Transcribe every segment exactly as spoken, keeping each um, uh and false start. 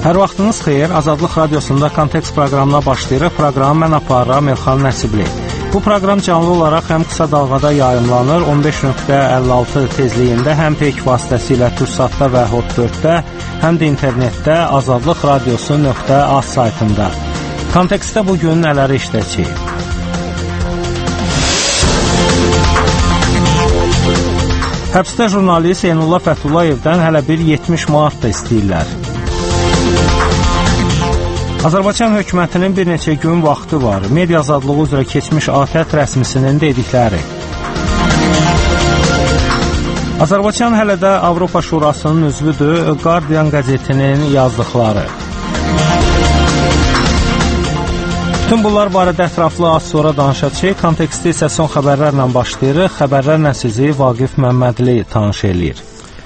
Hər vaxtınız xeyir, Azadlıq Radiosunda Kontekst proqramına başlayırıq. Proqramı mən aparıram, Elxan Nəsibli. Bu proqram canlı olaraq həm qısa dalğada yayımlanır, on beş nöqtə əlli altı tezliyində, həm peyk vasitəsilə Türksatda və Hot dörddə, həm də internetdə azadlıq radiosu nöqtə az saytında. Kontekstdə bugün nələri işləyəcəyik? Həbsdə jurnalist Eynullah Fətullayevdən hələ bir yetmiş manat da istəyirlər. Azərbaycan hökumətinin bir neçə gün vaxtı var. Media azadlığı üzrə keçmiş ATƏT rəsmisinin dedikləri. Azərbaycan hələ də Avropa Şurasının üzvüdür, Guardian qəzetinin yazdıqları. Bütün bunlar barədə ətraflı az sonra danışacağıq. Konteksti isə son xəbərlərlə başlayırıq. Xəbərlərlə sizi Vaqif Məmmədli tanış eləyir.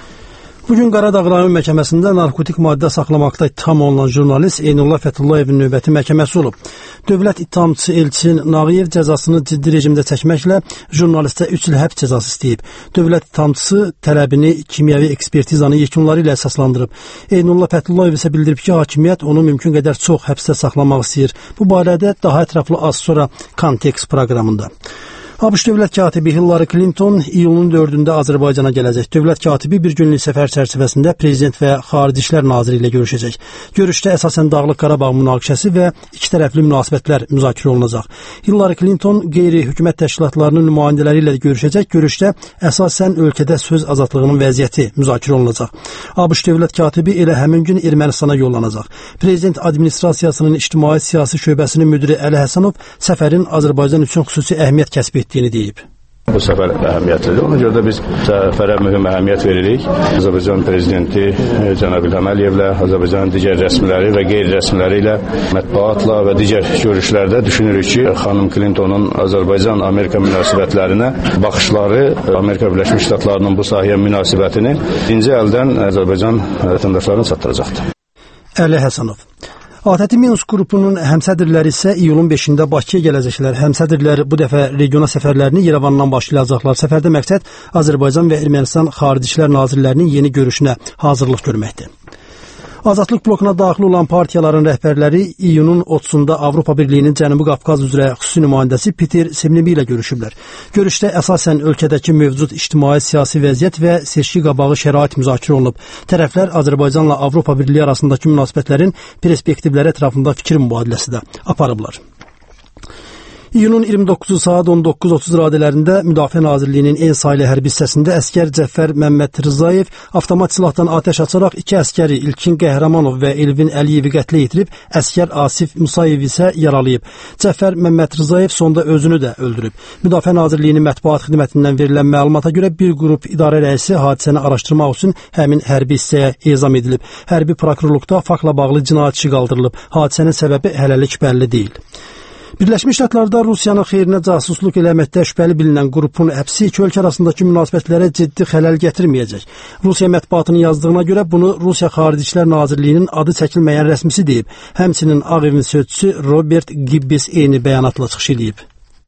Bugün Qaradağ rayon məhkəməsində narkotik maddə saxlamaqda ittiham olunan jurnalist Eynullah Fətullayevin növbəti məhkəməsi olub. Dövlət ittihamçısı Elçin Nağıyev cəzasını ciddi rejimdə çəkməklə jurnalistə üç il həbs cəzası istəyib. Dövlət ittihamçısı tələbini kimyəvi ekspertizanın yekunları ilə əsaslandırıb. Eynullah Fətulayev isə bildirib ki, hakimiyyət onu mümkün qədər çox həbsdə saxlamaq istəyir. Bu barədə daha ətraflı az sonra Kontekst proqramında. ABŞ dövlət katibi Hillary Clinton iyulun dördündə Azərbaycana gələcək. Dövlət katibi bir günlük səfər çərçivəsində prezident və xarici işlər naziri ilə görüşəcək. Görüşdə əsasən Dağlıq Qarabağ münaqişəsi və iki tərəfli münasibətlər müzakirə olunacaq. Hillary Clinton qeyri-hökumət təşkilatlarının nümayəndələri ilə görüşəcək. Görüşdə əsasən ölkədə söz azadlığının vəziyyəti müzakirə olunacaq. ABŞ dövlət katibi elə həmin gün Ermənistana yollanacaq. Prezident administrasiyasının ictimai siyasi şöbəsinin müdiri Əli Həsənov səfərin Azərbaycan üçün xüsusi əhəmiyyət kəsb etdiyini deyib. Bu səfər əhəmiyyətlidir. Ona görə də biz səfərə mühüm əhəmiyyət veririk. Azərbaycan prezidenti cənab İlham Əliyevlə, Azərbaycanın digər rəsmiləri və qeyri-rəsmiləri ilə mətbuatla və digər görüşlərdə düşünürük ki, xanım Clintonun Azərbaycan-Amerika münasibətlərinə baxışları, Amerika Birləşmiş Ştatlarının bu sahəyə münasibətini birinci əldən Azərbaycan vətəndaşlarına çatdıracaqdır. Əli Həsənov. ATƏT Minsk qrupunun həmsədrləri isə iyulun beşində Bakıya gələcəklər. Həmsədrlər bu dəfə regiona səfərlərini Yerevandan başlayacaqlar. Səfərdə məqsəd Azərbaycan və Ermənistan xarici işlər nazirlərinin yeni görüşünə hazırlıq görməkdir. Azadlıq blokuna daxil olan partiyaların rəhbərləri iyunun otuzunda Avropa Birliyinin Cənubi Qafqaz üzrə xüsusi nümayəndəsi Peter Semnemi ilə görüşüblər. Görüşdə əsasən ölkədəki mövcud ictimai-siyasi vəziyyət və seçki qabağı şərait müzakirə olunub. Tərəflər Azərbaycanla Avropa Birliyi arasındakı münasibətlərin perspektivləri ətrafında fikir mübadiləsi də aparıblar. İyunun iyirmi doqquzu saat on doqquz otuz radələrində Müdafiə Nazirliyinin en saylı hərbi hissəsində əskər Cəfər Məmməd Rzayev avtomat silahdan atəş açaraq iki əskəri İlkin Qəhrəmanov və Elvin Əliyevi qətlə yetirib, əskər Asif Musayev isə yaralayıb. Cəfər Məmməd Rzayev sonda özünü də öldürüb. Müdafiə Nazirliyinin mətbuat xidmətindən verilən məlumata görə bir qrup idarə rəisi hadisəni araşdırmaq üçün həmin hərbi hissəyə ezam edilib. Hərbi prokurorluqda faktla bağlı cinayət işi qaldırılıb. Hadisənin səbəbi hələlik bəlli deyil. Birləşmiş Ştatlarda Rusiyanın xeyrinə casusluq eləməkdə şübhəli bilinən qrupun həbsi iki ölkə arasındakı münasibətlərə ciddi xələl gətirməyəcək. Rusiya mətbuatının yazdığına görə bunu Rusiya Xarici İşlər Nazirliyinin adı çəkilməyən rəsmisi deyib. Həmçinin Ağ Evin sözçüsü Robert Gibbs eyni bəyanatla çıxış edib.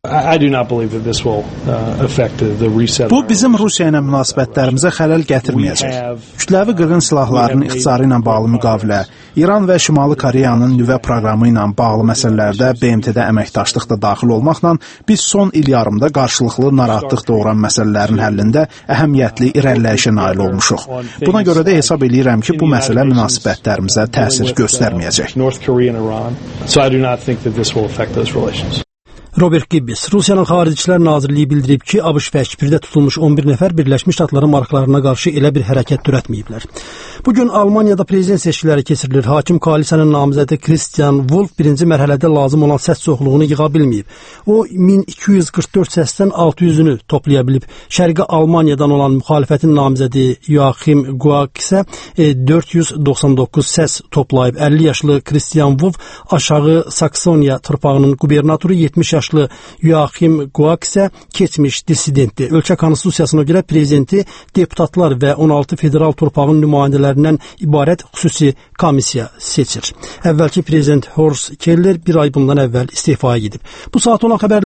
Bu, bizim Rusiya ilə münasibətlərimizə xələl gətirməyəcək. Kütləvi qırğın silahlarının ixtisarı ilə bağlı müqavilə, İran və Şimali Koreyanın nüvə proqramı ilə bağlı məsələlərdə B M T-də əməkdaşlıq da daxil olmaqla biz son il yarımda qarşılıqlı narahatlıq doğuran məsələlərin həllində əhəmiyyətli irəliləyişə nail olmuşuq. Buna görə də hesab edirəm ki, bu məsələ münasibətlərimizə təsir göstərməyəcək. Robert Gibbs, Rusiyanın Xarici İşlər Nazirliyi bildirib ki, ABŞ və Kiprdə tutulmuş on bir nəfər Birləşmiş Ştatların maraqlarına qarşı elə bir hərəkət törətməyiblər. Bugün Almaniyada prezident seçkiləri keçirilir. Hakim koalisiyanın namizədi Christian Wolf birinci mərhələdə lazım olan səs çoxluğunu yığa bilməyib. O, min iki yüz qırx dörd səsdən altı yüzünü toplaya bilib. Şərqi Almaniyadan olan müxalifətin namizədi Joachim Gauck isə dörd yüz doxsan doqquz səs toplayıb. əlli yaşlı Christian Wolf aşağı Saksoniya torpağının qubernatoru, yetmiş yaşlı Joachim Gauck isə keçmiş dissidentdir. Ölkə konstitusiyasına görə prezidenti deputatlar və on altı federal torpağın nümayəndələrindən ibarət xüsusi komissiya seçir. Əvvəlki prezident Horst Keller bir ay bundan əvvəl istifaya gedib. Bu saat olan xəbər